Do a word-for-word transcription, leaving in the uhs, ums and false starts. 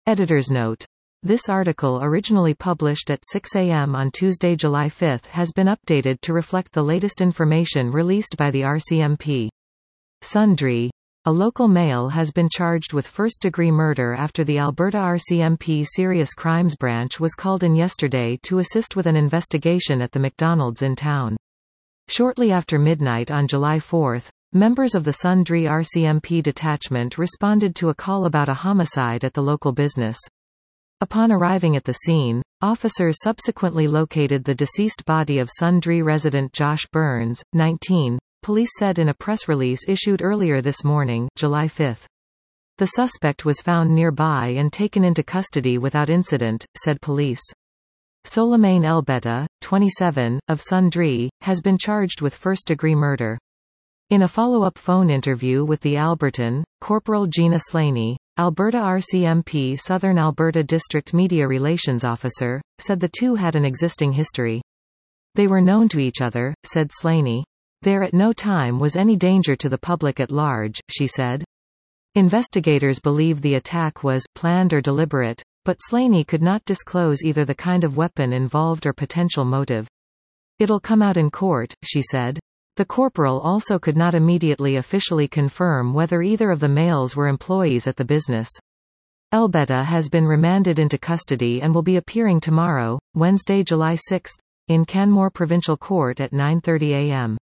Editor's note. This article, originally published at six A M on Tuesday, July fifth, has been updated to reflect the latest information released by the R C M P. Sundry. A local male has been charged with first-degree murder after the Alberta R C M P Serious Crimes Branch was called in yesterday to assist with an investigation at the McDonald's in town. Shortly after midnight on July fourth, members of the Sundry R C M P detachment responded to a call about a homicide at the local business. Upon arriving at the scene, officers subsequently located the deceased body of Sundry resident Josh Burns, nineteen, police said in a press release issued earlier this morning, July fifth. The suspect was found nearby and taken into custody without incident, said police. Solomane Elbeta, twenty-seven, of Sundry, has been charged with first-degree murder. In a follow-up phone interview with the Albertan, Corporal Gina Slaney, Alberta R C M P Southern Alberta District Media Relations Officer, said the two had an existing history. They were known to each other, said Slaney. There at no time was any danger to the public at large, she said. Investigators believe the attack was planned or deliberate, but Slaney could not disclose either the kind of weapon involved or potential motive. It'll come out in court, she said. The corporal also could not immediately officially confirm whether either of the males were employees at the business. Elbeta has been remanded into custody and will be appearing tomorrow, Wednesday, July sixth, in Canmore Provincial Court at nine thirty A M